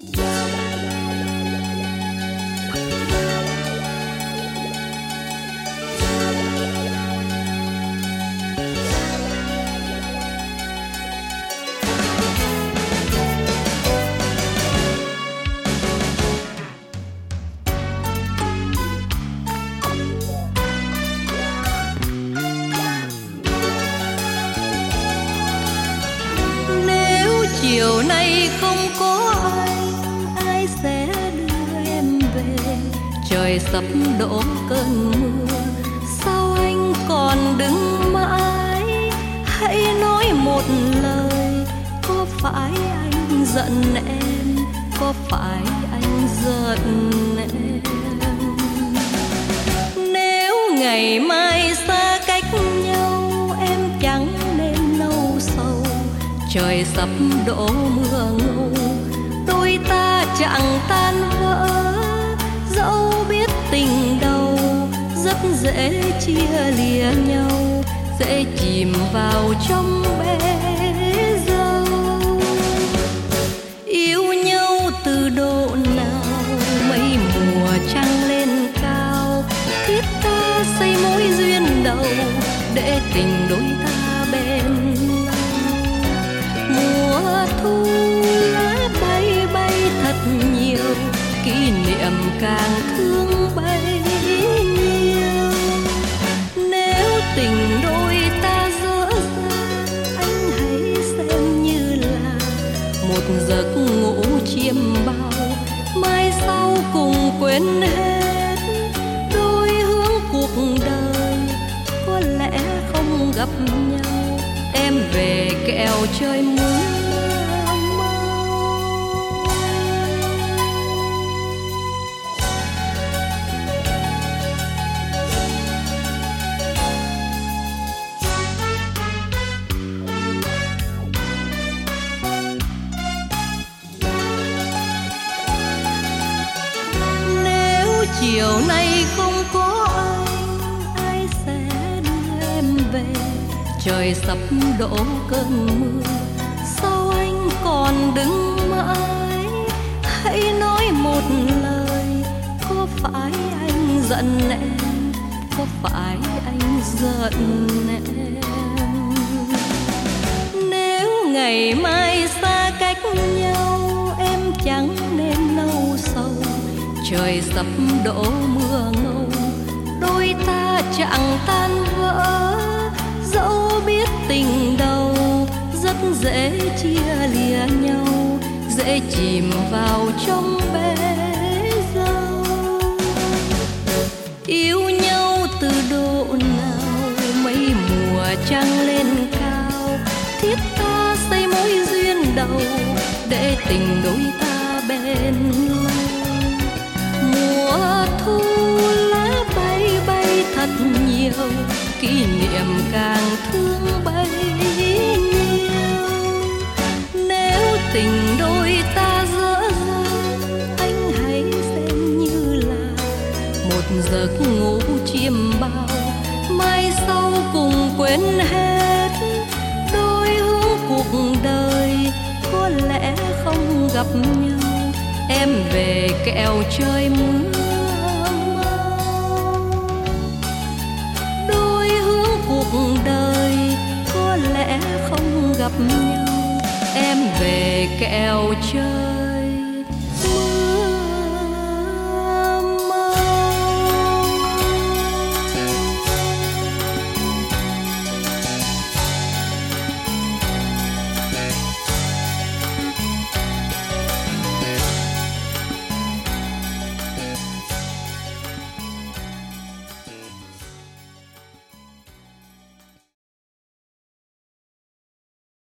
Chiều nay không có anh, ai sẽ đưa em về? Trời sắp đổ cơn mưa, sao anh còn đứng mãi? Hãy nói một lời, có phải anh giận em? Có phải anh giận em? Nếu ngày mai xa cách nhau, em chẳng nên nâu sầu. Trời sắp đổ mưa ngâu, đôi ta chẳng tan vỡ. Dẫu biết tình đầu rất dễ chia lìa nhau, dễ chìm vào trong bể dâu. Yêu nhau từ độ nào, mấy mùa trăng lên cao, thiết ta xây mối duyên đầu để tình đôi ta bên. Mùa thu lá bay bay thật nhiều, kỷ niệm càng thương bấy nhiêu. Nếu tình đôi ta dở dang, anh hãy xem như là một giấc ngủ chiêm bao. Mai sau cùng quên hết đôi hướng cuộc đời, có lẽ không gặp nhau. Em về kẹo trời mưa mau. Nếu chiều nay không có anh, ai sẽ đưa em về? Trời sắp đổ cơn mưa, sao anh còn đứng mãi? Hãy nói một lời, có phải anh giận em? Có phải anh giận em? Nếu ngày mai xa cách nhau, em chẳng nên nâu sầu. Trời sắp đổ mưa ngâu, đôi ta chẳng tan vỡ. Dẫu biết tình đầu rất dễ chia lìa nhau, dễ chìm vào trong bể dâu. Yêu nhau từ độ nào, mấy mùa trăng lên cao, thiết ta xây mối duyên đầu để tình đôi ta bên nhau. Mùa thu lá bay bay thật nhiều, kỷ niệm càng thương bấy nhiêu. Nếu tình đôi ta dở dang, anh hãy xem như là một giấc ngủ chiêm bao. Mai sau cùng quên hết đôi hướng cuộc đời, có lẽ không gặp nhau. Em về kẹo trời mưa. Cuộc đời có lẽ không gặp nhau, em về kẹo trời.